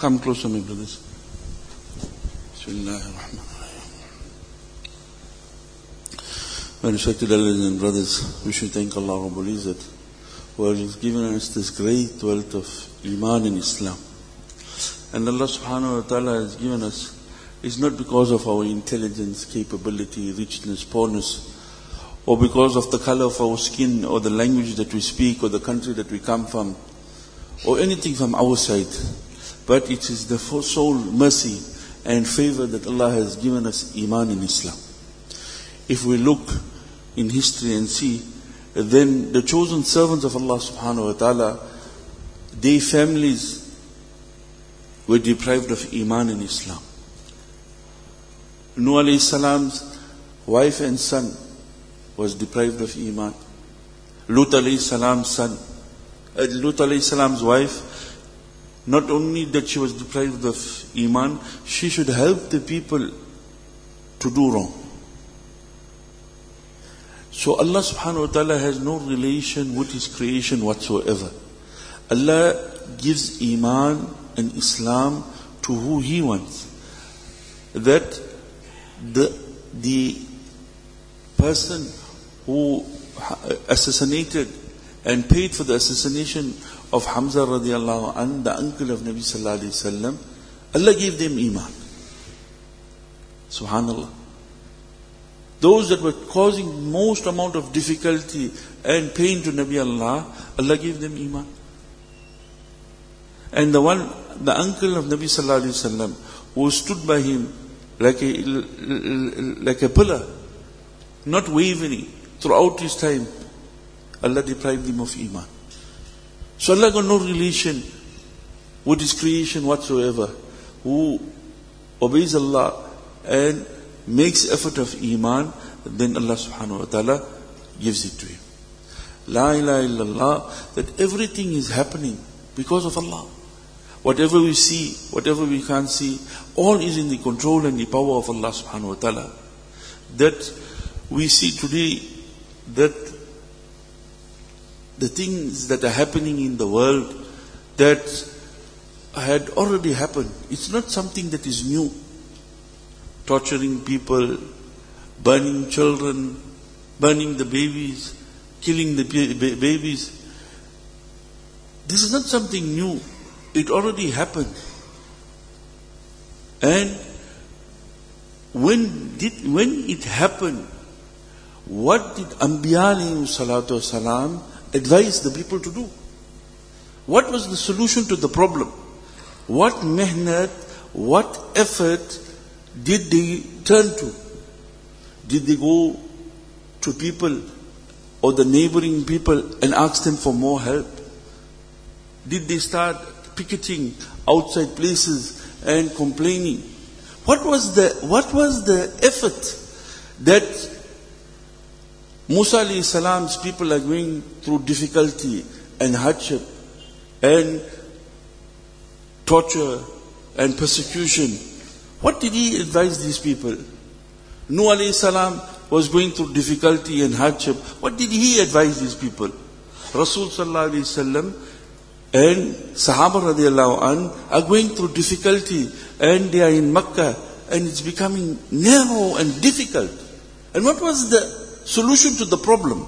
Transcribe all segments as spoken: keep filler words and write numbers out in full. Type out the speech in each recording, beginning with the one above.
Come closer, my brothers. Bismillahirrahmanirrahim. My respected elders and brothers, we should thank Allah Rabbul Izzat, who has given us this great wealth of Iman in Islam. And Allah subhanahu wa ta'ala has given us, it's not because of our intelligence, capability, richness, poorness, or because of the color of our skin, or the language that we speak, or the country that we come from, or anything from our side. But it is the sole mercy and favor that Allah has given us Iman in Islam. If we look in history and see, then the chosen servants of Allah subhanahu wa ta'ala, their families were deprived of Iman in Islam. Nuh alayhi salam's wife and son was deprived of Iman. Lut alayhi salam's son, uh, Lut alayhi salam's wife, not only that she was deprived of Iman, she should help the people to do wrong. So Allah subhanahu wa ta'ala has no relation with His creation whatsoever. Allah gives Iman and Islam to who He wants. That the, the person who assassinated and paid for the assassination of Hamza radiallahu anh, the uncle of Nabi sallallahu alayhi wasallam, Allah gave them Iman. Subhanallah. Those that were causing most amount of difficulty and pain to Nabi Allah, Allah gave them Iman. And the one, the uncle of Nabi sallallahu alayhi wasallam, who stood by him like a, like a pillar, not wavering throughout his time, Allah deprived him of Iman. So Allah got no relation with His creation whatsoever. Who obeys Allah and makes effort of Iman, then Allah subhanahu wa ta'ala gives it to him. La ilaha illallah, that everything is happening because of Allah. Whatever we see, whatever we can't see, all is in the control and the power of Allah subhanahu wa ta'ala. That we see today, that the things that are happening in the world that had already happened. It's not something that is new. Torturing people, burning children, burning the babies, killing the babies. This is not something new. It already happened. And when did when it happened, what did Anbiya alayhi salatu wasalam advise the people to do? What was the solution to the problem? What mehnat, what effort did they turn to? Did they go to people or the neighboring people and ask them for more help? Did they start picketing outside places and complaining? What was the what was the effort that Musa alayhi salam's people are going through difficulty and hardship and torture and persecution? What did he advise these people? Nuh alayhi salam was going through difficulty and hardship. What did he advise these people? Rasul sallallahu alayhi wasallam and Sahaba radiallahu an are going through difficulty, and they are in Makkah, and it's becoming narrow and difficult. And what was the solution to the problem?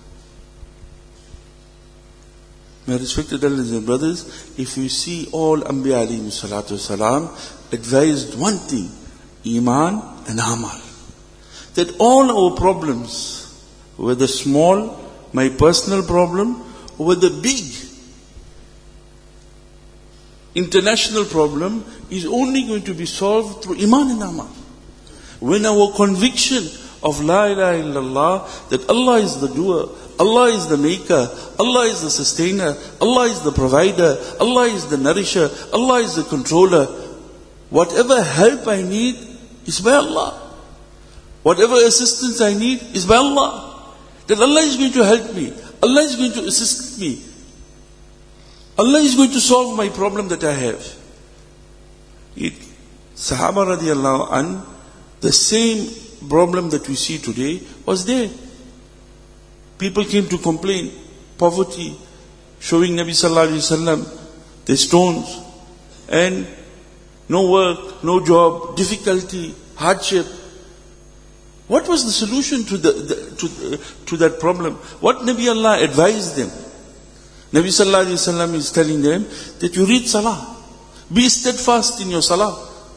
My respected elders and brothers, if you see all Anbiya alayhi salatu wasalam advised one thing, Iman and Amal. That all our problems, whether small, my personal problem, or whether big, international problem, is only going to be solved through Iman and Amal. When our conviction of La ilaha illallah, that Allah is the doer, Allah is the maker, Allah is the sustainer, Allah is the provider, Allah is the nourisher, Allah is the controller. Whatever help I need is by Allah. Whatever assistance I need is by Allah. That Allah is going to help me. Allah is going to assist me. Allah is going to solve my problem that I have. It, Sahaba radiallahu an, the same problem that we see today was there. People came to complain, poverty, showing Nabi sallallahu alaihi wasallam the stones, and no work, no job, difficulty, hardship. What was the solution to the, the to to that problem? What Nabi Allah advised them? Nabi Sallallahu Alaihi Wasallam is telling them that you read salah, be steadfast in your salah.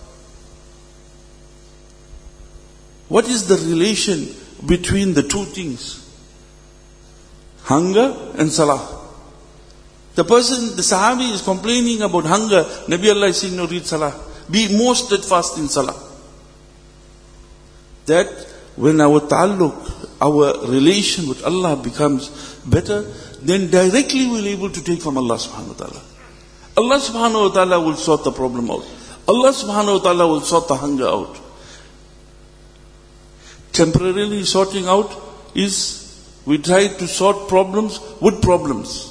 What is the relation between the two things? Hunger and salah. The person, the Sahabi is complaining about hunger. Nabi Allah is saying, no, read salah. Be more steadfast in salah. That when our ta'alluq, our relation with Allah becomes better, then directly we'll be able to take from Allah subhanahu wa ta'ala. Allah subhanahu wa ta'ala will sort the problem out. Allah subhanahu wa ta'ala will sort the hunger out. Temporarily sorting out is, we try to sort problems with problems.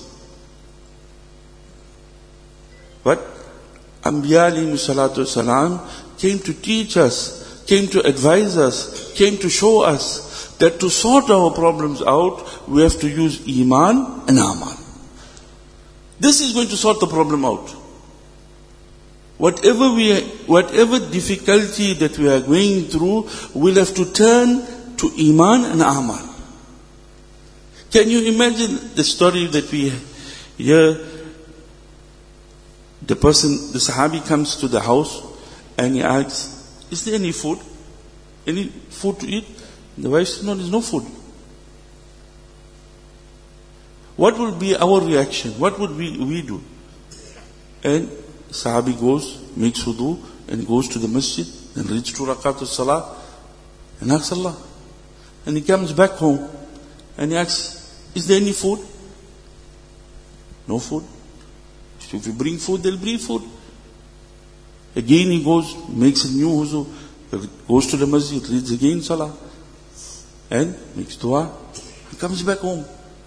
But Anbiya alayhi salatu wasalam came to teach us, came to advise us, came to show us that to sort our problems out, we have to use Iman and Amal. This is going to sort the problem out. Whatever we, whatever difficulty that we are going through, we'll have to turn to Iman and Amal. Can you imagine the story that we hear? The person, the Sahabi comes to the house and he asks, is there any food? Any food to eat? The wife says, no, there's no food. What would be our reaction? What would we, we do? And Sahabi goes, makes wudu, and goes to the masjid, and reads two rakat salah, and asks Allah. And he comes back home, and he asks, is there any food? No food. So if you bring food, they'll bring food. Again he goes, makes a new wudu, goes to the masjid, reads again salah, and makes dua. He comes back home.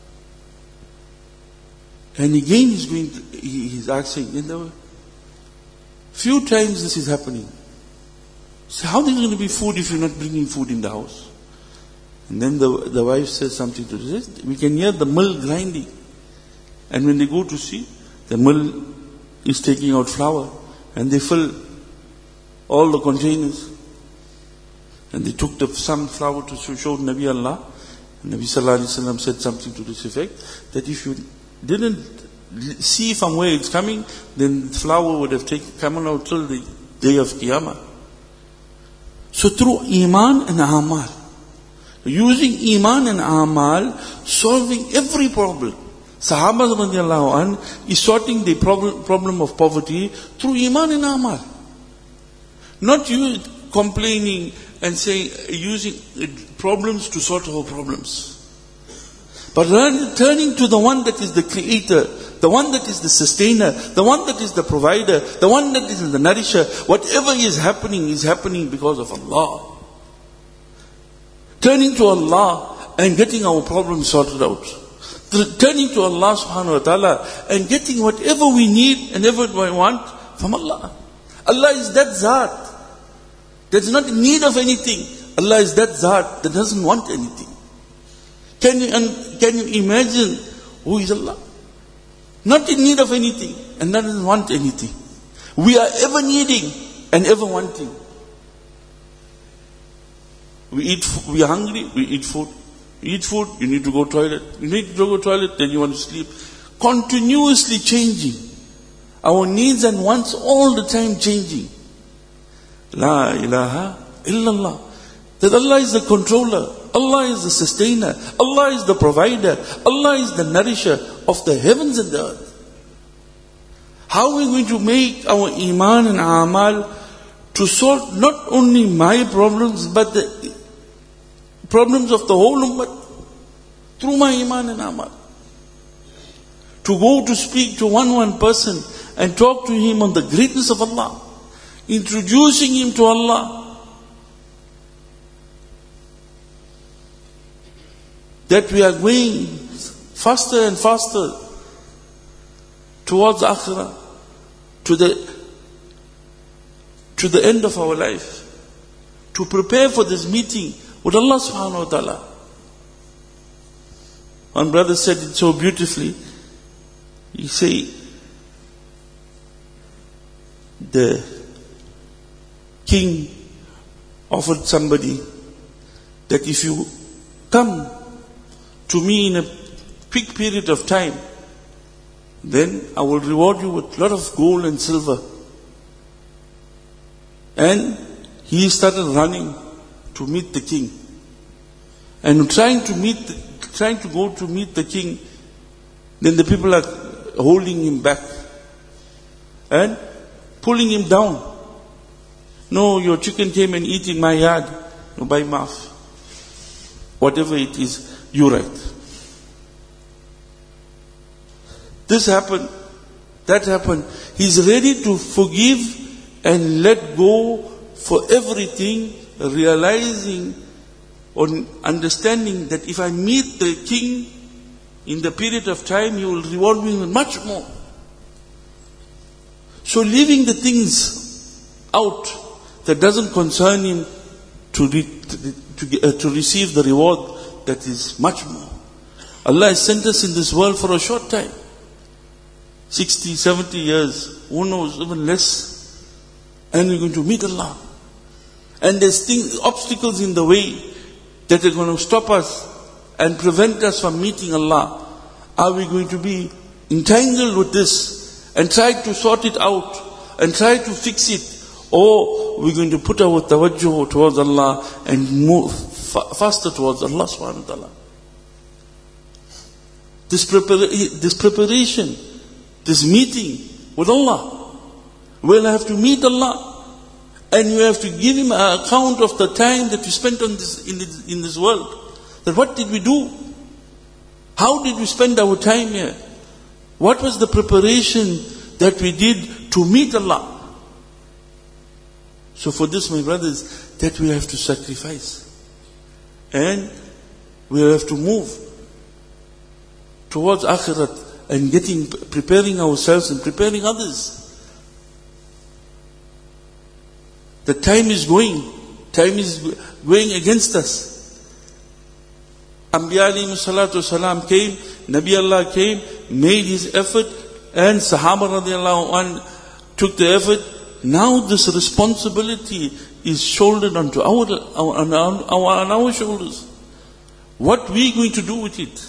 And again he's going to, he, he's asking, in the few times this is happening. So how is there going to be food if you're not bringing food in the house? And then the, the wife says something to this. We can hear the mill grinding. And when they go to see, the mill is taking out flour. And they fill all the containers. And they took the, some flour to show Nabi Allah. And Nabi Sallallahu Alaihi Wasallam said something to this effect, that if you didn't see from where it's coming, then flour would have taken, come out till the day of Qiyamah. So through Iman and Amal, using Iman and Amal, solving every problem. Sahaba radiallahu an is sorting the problem, problem of poverty through Iman and Amal. Not you complaining and saying, using problems to sort our problems. But turning to the one that is the creator, the one that is the sustainer, the one that is the provider, the one that is the nourisher. Whatever is happening is happening because of Allah. Turning to Allah and getting our problems sorted out. Turning to Allah subhanahu wa ta'ala and getting whatever we need and whatever we want from Allah. Allah is that Zat that's not in need of anything. Allah is that Zat that doesn't want anything. Can you, and can you imagine who is Allah? Not in need of anything and doesn't want anything. We are ever needing and ever wanting. We eat, we are hungry, we eat food. You eat food, you need to go toilet. You need to go toilet, then you want to sleep. Continuously changing. Our needs and wants all the time changing. La ilaha illallah. That Allah is the controller. Allah is the sustainer. Allah is the provider. Allah is the nourisher of the heavens and the earth. How are we going to make our Iman and Amal to solve not only my problems, but the problems of the whole ummah through my Iman and Amal? To go to speak to one one person and talk to him on the greatness of Allah, introducing him to Allah, that we are going faster and faster towards Akhirah, to the to the end of our life, to prepare for this meeting with Allah subhanahu wa ta'ala. One brother said it so beautifully. He said, the king offered somebody that if you come to me in a quick period of time, then I will reward you with a lot of gold and silver. And he started running to meet the king. And trying to meet, trying to go to meet the king, then the people are holding him back and pulling him down. No, your chicken came and eat in my yard. No, by mouth. Whatever it is, you're right. This happened, that happened. He's ready to forgive and let go for everything, realizing or understanding that if I meet the king in the period of time, he will reward me with much more. So leaving the things out that doesn't concern him to, re, to, uh, to receive the reward that is much more. Allah has sent us in this world for a short time. sixty, seventy years, who knows, even less. And we're going to meet Allah. And there's things, obstacles in the way that are going to stop us and prevent us from meeting Allah. Are we going to be entangled with this and try to sort it out and try to fix it? Or we're going to put our tawajjuh towards Allah and move fa- faster towards Allah subhanahu wa ta'ala. This, prepara- this preparation, this meeting with Allah, we'll have to meet Allah. And you have to give Him an account of the time that you spent on this, in, this, in this world. That what did we do? How did we spend our time here? What was the preparation that we did to meet Allah? So for this, my brothers, that we have to sacrifice. And we have to move towards Akhirat and getting, preparing ourselves and preparing others. The time is going. Time is going against us. Anbiya alayhi salatu wasalam came, Nabi Allah came, made his effort, and Sahaba radiallahu anh took the effort. Now this responsibility is shouldered onto our, our, on, our, on our shoulders. What we going to do with it?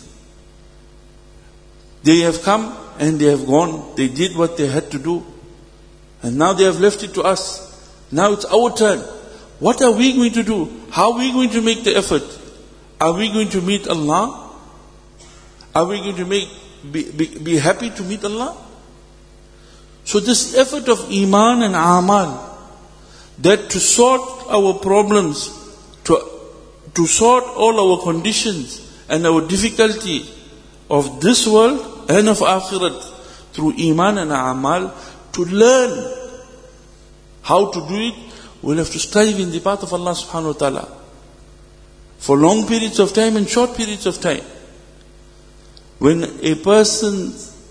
They have come and they have gone. They did what they had to do. And now they have left it to us. Now it's our turn. What are we going to do? How are we going to make the effort? Are we going to meet Allah? Are we going to make be, be, be happy to meet Allah? So this effort of Iman and Amal, that to sort our problems, to, to sort all our conditions and our difficulty of this world and of Akhirat through Iman and Amal, to learn how to do it, we'll have to strive in the path of Allah subhanahu wa ta'ala. For long periods of time and short periods of time. When a person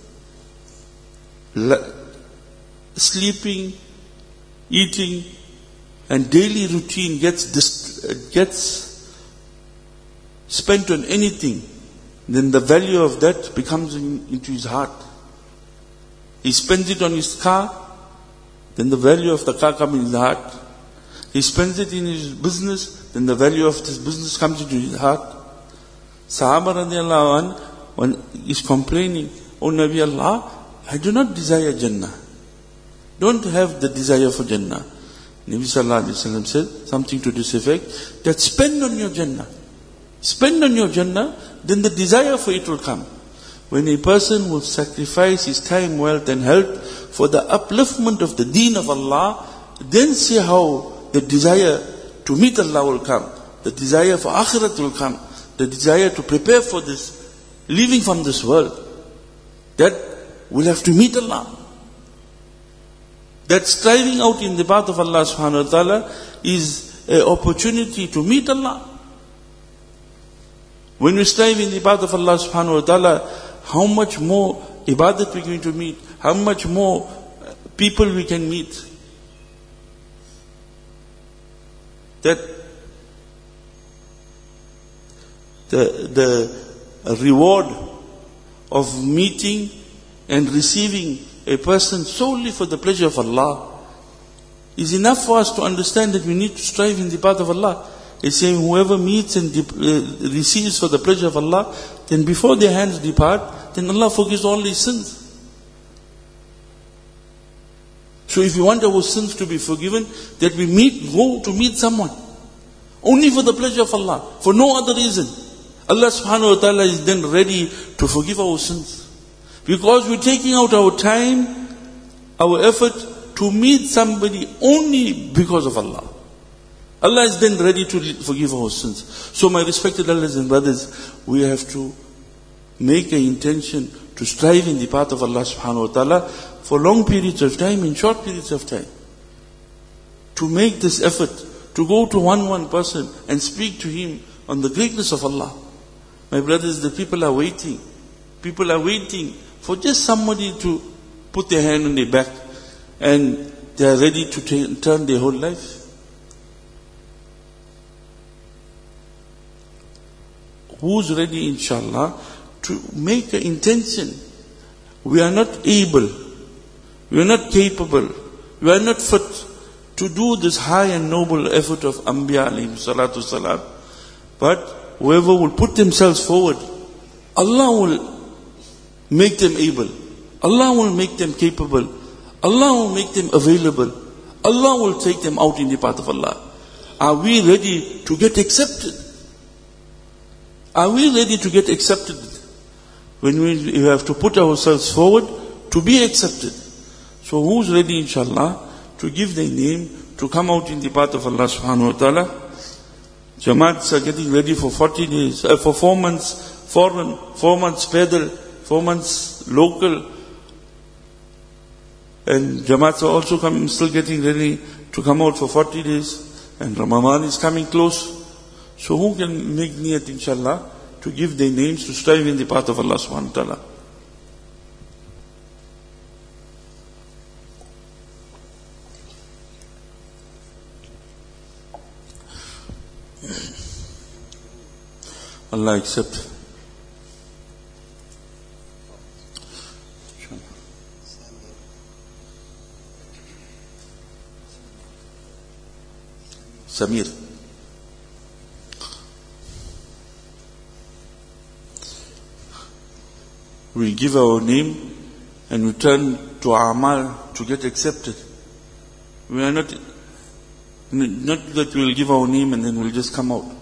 sleeping, eating, and daily routine gets dist- gets spent on anything, then the value of that becomes in, into his heart. He spends it on his car, then the value of the car comes in his heart. He spends it in his business, then the value of this business comes into his heart. Sahaba radiallahu anh, when he's complaining, "O Nabi Allah, I do not desire Jannah. Don't have the desire for Jannah." Nabi sallallahu alayhi wa sallam said something to this effect, that spend on your Jannah. Spend on your Jannah, then the desire for it will come. When a person will sacrifice his time, wealth and health for the upliftment of the deen of Allah, then see how the desire to meet Allah will come. The desire for Akhirat will come. The desire to prepare for this, leaving from this world. That we'll have to meet Allah. That striving out in the path of Allah subhanahu wa ta'ala is an opportunity to meet Allah. When we strive in the path of Allah subhanahu wa ta'ala, how much more ibadat we're going to meet, how much more people we can meet. That the, the reward of meeting and receiving a person solely for the pleasure of Allah It's enough for us to understand that we need to strive in the path of Allah. It's saying whoever meets and dep- uh, receives for the pleasure of Allah, then before their hands depart, then Allah forgives all their sins. So if we want our sins to be forgiven, that we meet, go to meet someone. Only for the pleasure of Allah, for no other reason. Allah subhanahu wa ta'ala is then ready to forgive our sins. Because we're taking out our time, our effort to meet somebody only because of Allah. Allah is then ready to forgive our sins. So my respected elders and brothers, we have to make an intention to strive in the path of Allah subhanahu wa ta'ala for long periods of time and short periods of time. To make this effort, to go to one one person and speak to him on the greatness of Allah. My brothers, the people are waiting. People are waiting for just somebody to put their hand on their back and they are ready to t- turn their whole life. Who's ready, inshallah, to make an intention? We are not able, we are not capable, we are not fit to do this high and noble effort of Anbiya alayhi salatu salam. But whoever will put themselves forward, Allah will make them able. Allah will make them capable. Allah will make them available. Allah will take them out in the path of Allah. Are we ready to get accepted? Are we ready to get accepted? When we have to put ourselves forward to be accepted. So who's ready, inshallah, to give their name, to come out in the path of Allah subhanahu wa ta'ala? Jamaats are getting ready for forty days, uh, for four months foreign, four months pedal, four months local. And Jamaats are also coming, still getting ready to come out for forty days. And Ramadan is coming close. So who can make niyat, inshallah, to give their names, to strive in the path of Allah subhanahu wa ta'ala? Allah accept. Samir. We give our name and we turn to Amal to get accepted. We are not, not that we'll give our name and then we'll just come out.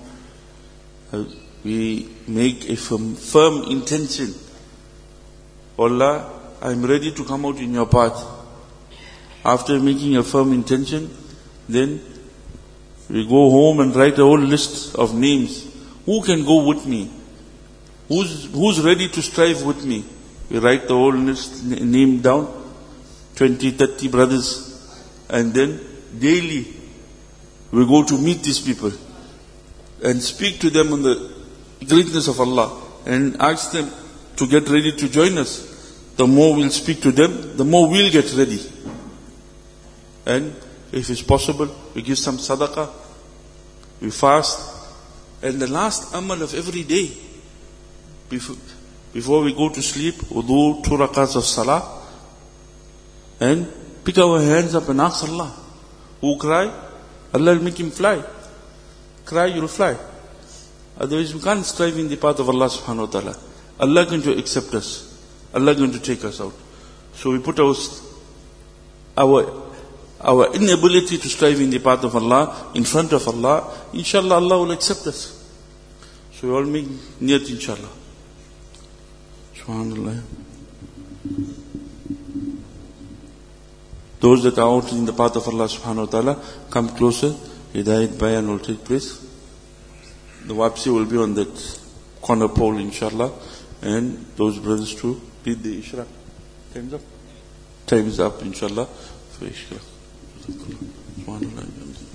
We make a firm, firm intention. Allah, I'm ready to come out in your path. After making a firm intention, then we go home and write a whole list of names. Who can go with me? Who's, who's ready to strive with me? We write the whole list, name down, twenty, thirty brothers. And then daily we go to meet these people and speak to them on the greatness of Allah and ask them to get ready to join us. The more we'll speak to them, the more we'll get ready. And if it's possible, we give some sadaqah, we fast. And the last amal of every day, before, before we go to sleep, wudu, two rakats of salah, and pick our hands up and ask Allah. Who cry? Allah will make him fly. Cry, you'll fly. Otherwise we can't strive in the path of Allah subhanahu wa ta'ala. Allah going to accept us. Allah going to take us out. So we put our, our, our inability to strive in the path of Allah in front of Allah. Inshallah, Allah will accept us. So we all make niyat, inshallah. Subhanallah. Those that are out in the path of Allah subhanahu wa ta'ala, come closer. Hidayat bayan will take place. The wapsi will be on that corner pole, inshallah. And those brothers too, lead the ishraq. Time's up. Time's up, inshallah, for ishraq. Subhanallah.